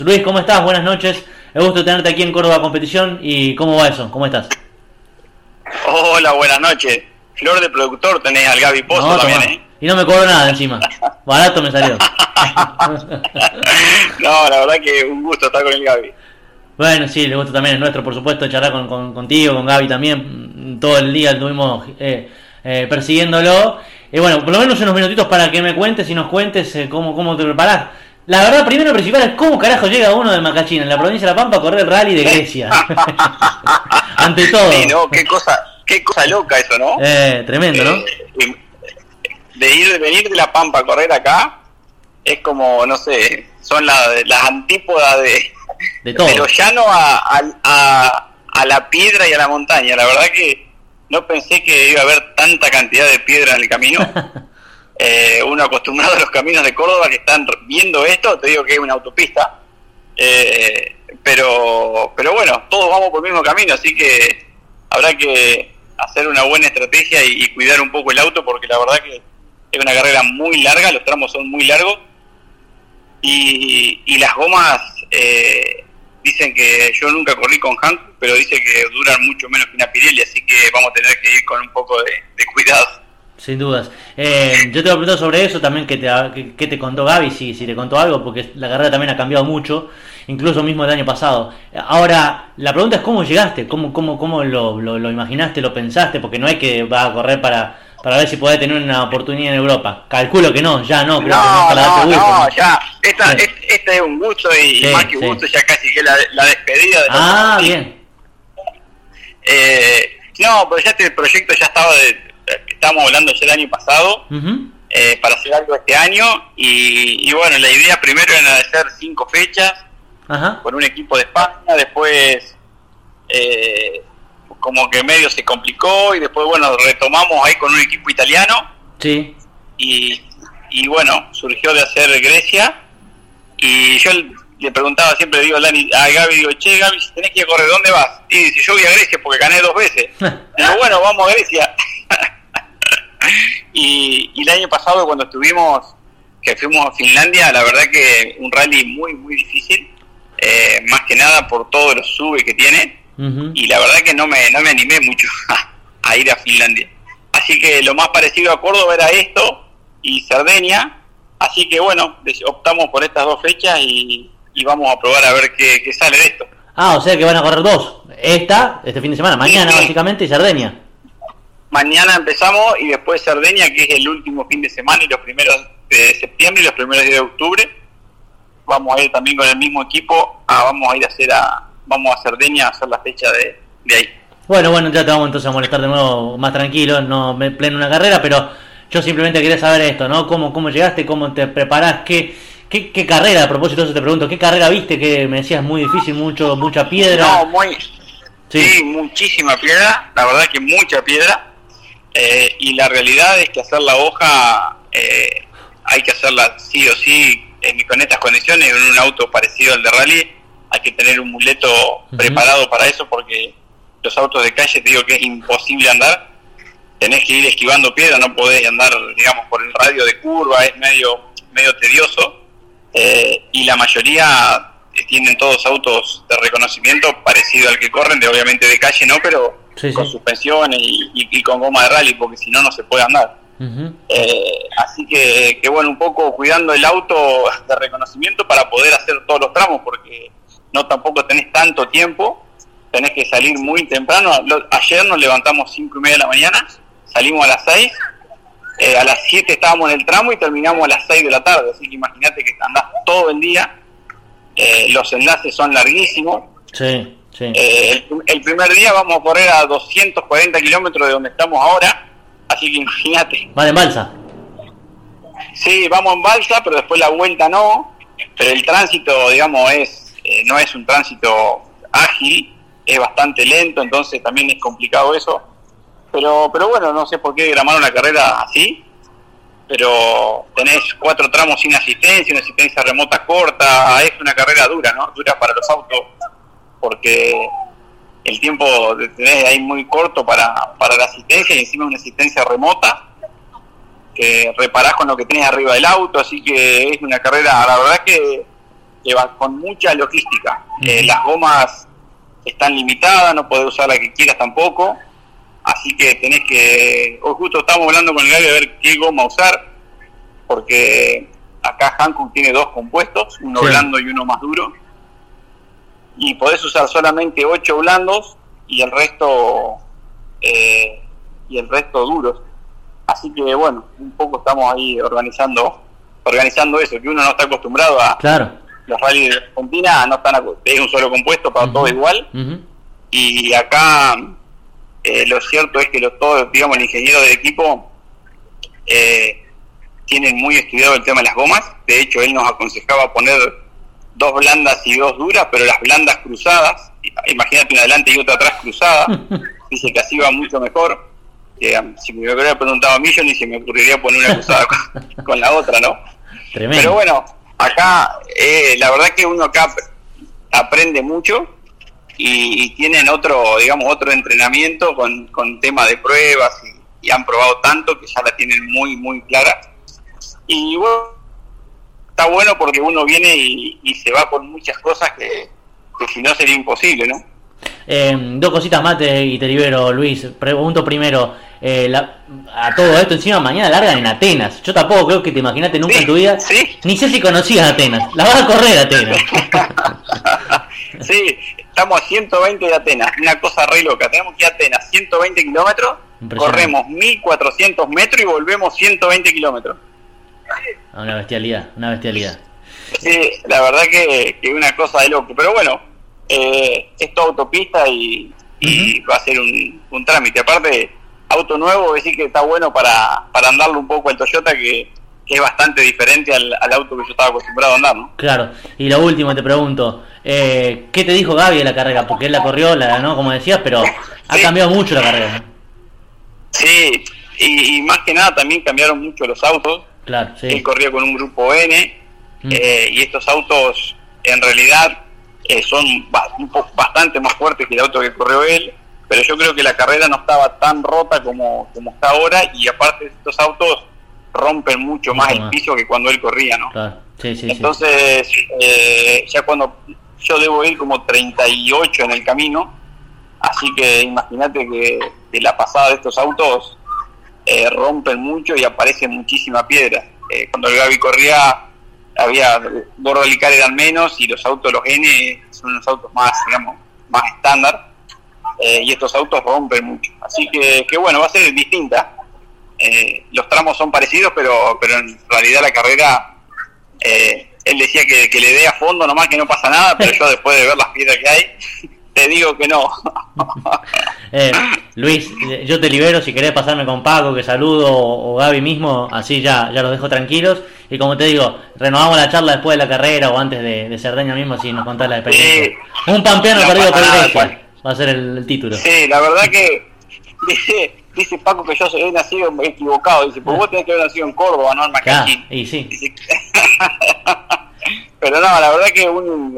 Luis, ¿cómo estás? Buenas noches. Es gusto tenerte aquí en Córdoba Competición. ¿Y cómo va eso? ¿Cómo estás? Hola, buenas noches. Flor de productor tenés al Gaby Pozo No, también, tomá. Y no me cobro nada encima. Barato me salió. No, la verdad que un gusto estar con el Gaby. Bueno, sí, el gusto también es nuestro, por supuesto, charlar contigo, con Gaby también. Todo el día estuvimos persiguiéndolo. Y bueno, por lo menos unos minutitos para que me cuentes y nos cuentes cómo te preparás. La verdad, primero y principal es cómo carajo llega uno de Macachín, en la provincia de La Pampa, a correr el rally de Grecia. Ante todo. Sí, no, qué cosa loca eso, ¿no? Tremendo, ¿no? Venir de La Pampa a correr acá es como, no sé, son las antípodas de todo. De lo llano a la piedra y a la montaña. La verdad que no pensé que iba a haber tanta cantidad de piedra en el camino. Uno acostumbrado a los caminos de Córdoba que están viendo esto, te digo que es una autopista. Pero bueno, todos vamos por el mismo camino, así que habrá que hacer una buena estrategia y cuidar un poco el auto, porque la verdad que es una carrera muy larga, los tramos son muy largos y las gomas dicen que yo nunca corrí con Hankook, pero dice que duran mucho menos que una Pirelli, así que vamos a tener que ir con un poco de cuidado. Sin dudas. Yo te voy a preguntar sobre eso también, ¿qué te contó Gaby? Si te contó algo, porque la carrera también ha cambiado mucho, incluso mismo el año pasado. Ahora, la pregunta es cómo llegaste, cómo lo imaginaste, lo pensaste, porque no es que vas a correr para ver si podés tener una oportunidad en Europa. Calculo que no, ya no, creo que no para darte gusto. No, ya, este es un gusto y más que un gusto, ya casi que la despedida de bien. No, pero ya este proyecto ya estábamos hablando ya el año pasado, para hacer algo este año, y bueno, la idea primero era de hacer 5 fechas, con un equipo de España, después como que medio se complicó, y después bueno, retomamos ahí con un equipo italiano, sí. y bueno, surgió de hacer Grecia, y yo le preguntaba siempre, digo a Gaby, digo, che Gaby, si tenés que ir a correr, ¿dónde vas? Y dice, yo voy a Grecia porque gané 2 veces. Digo, bueno, vamos a Grecia. Y el año pasado cuando que fuimos a Finlandia, la verdad que un rally muy muy difícil, más que nada por todos los subes que tiene, y la verdad que no me animé mucho a ir a Finlandia, así que lo más parecido a Córdoba era esto y Cerdeña, así que bueno, optamos por estas 2 fechas y vamos a probar a ver qué sale de esto. O sea que van a correr 2, este fin de semana, mañana sí. Básicamente, y Cerdeña. Mañana empezamos y después Cerdeña, que es el último fin de semana y los primeros de septiembre y los primeros días de octubre. Vamos a ir también con el mismo equipo, vamos a ir vamos a Cerdeña a hacer la fecha de ahí. Bueno, ya te vamos entonces a molestar de nuevo más tranquilo, no me pleno una carrera, pero yo simplemente quería saber esto, ¿no? ¿Cómo llegaste? ¿Cómo te preparás? ¿Qué carrera? A propósito de eso te pregunto, ¿qué carrera viste? Que me decías muy difícil, mucha piedra. No, sí, muchísima piedra, la verdad que mucha piedra. Y la realidad es que hacer la hoja hay que hacerla sí o sí con estas condiciones, en un auto parecido al de rally. Hay que tener un muleto preparado para eso, porque los autos de calle te digo que es imposible andar, tenés que ir esquivando piedra, no podés andar digamos por el radio de curva, es medio tedioso, y la mayoría tienen todos autos de reconocimiento parecido al que corren, obviamente de calle no, pero sí. Con suspensiones y con goma de rally, porque si no se puede andar. Así que bueno, un poco cuidando el auto de reconocimiento para poder hacer todos los tramos, porque no tampoco tenés tanto tiempo, tenés que salir muy temprano. Ayer nos levantamos 5:30 de la mañana, salimos a las 6, a las 7 estábamos en el tramo y terminamos a las 6 de la tarde, así que imagínate que andás todo el día, los enlaces son larguísimos. Sí. El primer día vamos a correr a 240 kilómetros de donde estamos ahora, así que imagínate. ¿Van en balsa? Sí, vamos en balsa, pero después la vuelta no, pero el tránsito, digamos, no es un tránsito ágil, es bastante lento, entonces también es complicado eso, pero bueno, no sé por qué gramaron la carrera así, pero tenés 4 tramos sin asistencia, una asistencia remota corta, es una carrera dura, ¿no? Dura para los autos, porque el tiempo tenés ahí muy corto para la asistencia, y encima una asistencia remota que reparás con lo que tenés arriba del auto, así que es una carrera, la verdad que que va con mucha logística. Las gomas están limitadas, no podés usar la que quieras tampoco, así que tenés que... Hoy justo estamos hablando con el Gaby a ver qué goma usar, porque acá Hankook tiene 2 compuestos, uno blando y uno más duro, y podés usar solamente 8 blandos y el resto duros. Así que bueno, un poco estamos ahí organizando eso, que uno no está acostumbrado a... Claro. Los rallies de Argentina no están es un solo compuesto para todo igual, y acá lo cierto es que todos, digamos, el ingeniero del equipo tienen muy estudiado el tema de las gomas. De hecho, él nos aconsejaba poner 2 blandas y 2 duras, pero las blandas cruzadas, imagínate una adelante y otra atrás cruzada, dice que así va mucho mejor. Si me hubiera preguntado a mí, yo ni se me ocurriría poner una cruzada con la otra, ¿no? Tremendo. Pero bueno, acá la verdad que uno acá aprende mucho y tienen otro entrenamiento con tema de pruebas y han probado tanto que ya la tienen muy muy clara. Y bueno, está bueno porque uno viene y se va con muchas cosas que si no sería imposible, ¿no? 2 cositas más y te libero, Luis. Pregunto primero, a todo esto encima mañana largan en Atenas. Yo tampoco creo que te imaginaste nunca en tu vida. ¿Sí? Ni sé si conocías Atenas. La vas a correr Atenas. Sí, estamos a 120 de Atenas. Una cosa re loca. Tenemos que ir a Atenas 120 kilómetros, corremos 1400 metros y volvemos 120 kilómetros. Una bestialidad. Sí, la verdad que una cosa de loco. Pero bueno, es toda autopista y va a ser un trámite. Aparte, auto nuevo, decir que está bueno para andarlo un poco el Toyota, que es bastante diferente al auto que yo estaba acostumbrado a andar, ¿no? Claro. Y lo último, te pregunto, ¿qué te dijo Gaby de la carrera? Porque él la corrió, ¿no? Como decías, pero ha cambiado mucho la carrera, ¿no? Sí, y más que nada también cambiaron mucho los autos. Claro, sí. Él corría con un grupo N, y estos autos en realidad son bastante más fuertes que el auto que corrió él, pero yo creo que la carrera no estaba tan rota como está ahora, y aparte estos autos rompen mucho más el piso que cuando él corría, ¿no? Claro. Sí, entonces, ya cuando yo debo ir como 38 en el camino, así que imagínate que la pasada de estos autos rompen mucho y aparece muchísima piedra. Cuando el Gaby corría había bordo helical eran menos, y los autos, los N, son unos autos más, digamos, más estándar, y estos autos rompen mucho. Así que bueno, va a ser distinta. Los tramos son parecidos, pero en realidad la carrera, él decía que le dé a fondo nomás, que no pasa nada, pero yo después de ver las piedras que hay, te digo que no. Luis, yo te libero. Si querés pasarme con Paco, que saludo, o Gaby mismo, así ya los dejo tranquilos. Y como te digo, renovamos la charla después de la carrera o antes de Cerdeña mismo, si nos contás la experiencia. Un pampeano perdido por Grecia va a ser el título. Sí, la verdad que dice Paco que yo he nacido equivocado. Dice, pues vos tenés que haber nacido en Córdoba, no en Macachín. Y sí. Dice, pero no, la verdad que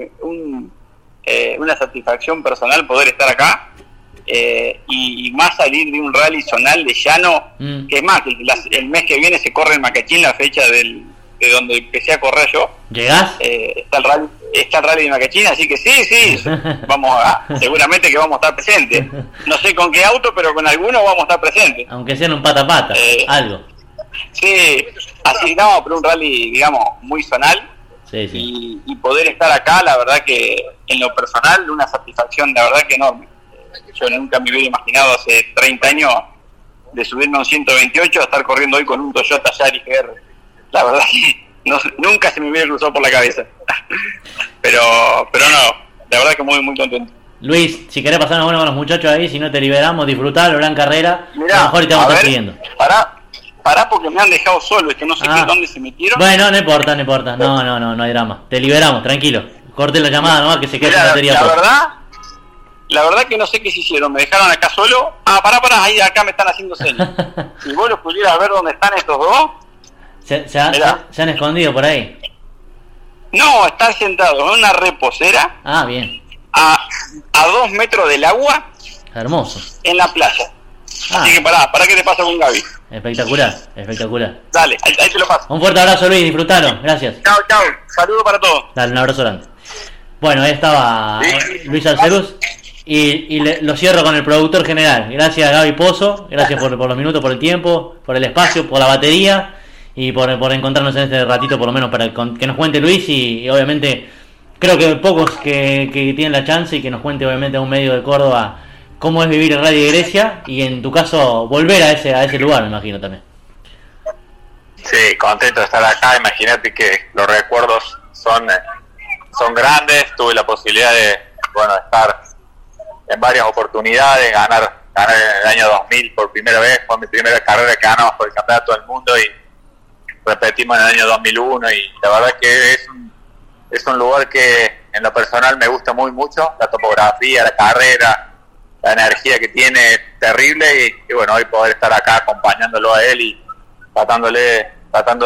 una satisfacción personal poder estar acá, y más salir de un rally zonal de llano, que es más, el mes que viene se corre en Macachín, la fecha de donde empecé a correr yo. ¿Llegás? Está el rally de Macachín, así que sí, seguramente que vamos a estar presentes. No sé con qué auto, pero con alguno vamos a estar presentes. Aunque sea en un pata, algo. Sí, así no, pero un rally, digamos, muy zonal. Sí. Y poder estar acá, la verdad que en lo personal, una satisfacción, la verdad que enorme. Yo nunca me hubiera imaginado hace 30 años de subirme a un 128 a estar corriendo hoy con un Toyota Yaris GR. La verdad que nunca se me hubiera cruzado por la cabeza. pero no, la verdad que muy muy contento. Luis, si querés pasarnos bueno con los muchachos ahí, si no te liberamos, disfrutar la gran carrera. Mirá, a lo mejor te vamos a estar siguiendo. Pará porque me han dejado solo, no sé dónde se metieron. Bueno, no importa. No hay drama. Te liberamos, tranquilo. Corté la llamada nomás, que se quede sin batería. La verdad que no sé qué se hicieron, me dejaron acá solo. Pará, ahí acá me están haciendo señas. Si vos los pudieras ver dónde están estos dos. Se han escondido por ahí. No, están sentados en una reposera. Bien. A 2 metros del agua. Hermoso. En la playa. Así que pará que te paso con Gaby. Espectacular, espectacular. Dale, ahí te lo paso. Un fuerte abrazo, Luis, disfrutalo, gracias. Chao, saludo para todos. Dale, un abrazo grande. Bueno, ahí estaba Luis Arcerus. Y lo cierro con el productor general. Gracias, Gaby Pozo. Gracias por los minutos, por el tiempo, por el espacio, por la batería y por encontrarnos en este ratito, por lo menos para que nos cuente Luis. Y obviamente, creo que pocos que tienen la chance y que nos cuente, obviamente, a un medio de Córdoba cómo es vivir en Rally de Grecia. Y en tu caso, volver a ese lugar, me imagino también. Sí, contento de estar acá. Imagínate que los recuerdos son grandes. Tuve la posibilidad de estar en varias oportunidades, ganar en el año 2000 por primera vez, fue mi primera carrera que ganamos por el campeonato del mundo, y repetimos en el año 2001, y la verdad que es un lugar que en lo personal me gusta muy mucho, la topografía, la carrera, la energía que tiene es terrible, y bueno, hoy poder estar acá acompañándolo a él y tratando de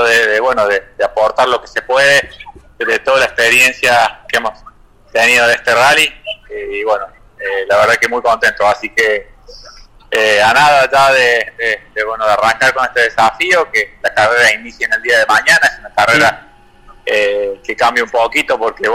aportar lo que se puede de toda la experiencia que hemos tenido de este rally, y bueno, la verdad que muy contento, así que a nada ya de arrancar con este desafío, que la carrera inicia en el día de mañana. Es una carrera que cambia un poquito porque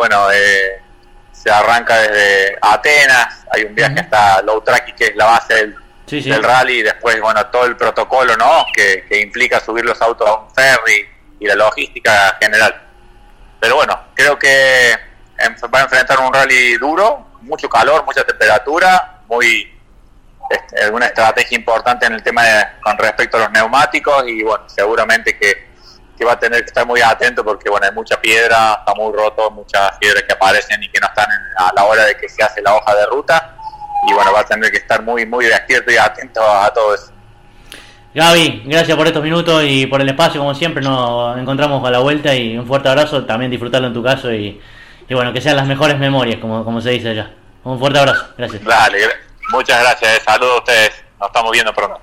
se arranca desde Atenas, hay un viaje hasta Loutraki, que es la base del rally, y después todo el protocolo, ¿no?, que implica subir los autos a un ferry y la logística general. Pero bueno, creo que va a enfrentar un rally duro, mucho calor, mucha temperatura, una estrategia importante en el tema con respecto a los neumáticos, y bueno, seguramente que va a tener que estar muy atento porque hay mucha piedra, está muy roto, muchas piedras que aparecen y que no están a la hora de que se hace la hoja de ruta, y bueno, va a tener que estar muy muy despierto y atento a todo eso. Gaby, gracias por estos minutos y por el espacio, como siempre. Nos encontramos a la vuelta, y un fuerte abrazo, también disfrutarlo en tu caso, y bueno, que sean las mejores memorias, como se dice allá. Un fuerte abrazo, gracias. Dale, muchas gracias, saludos a ustedes, nos estamos viendo pronto.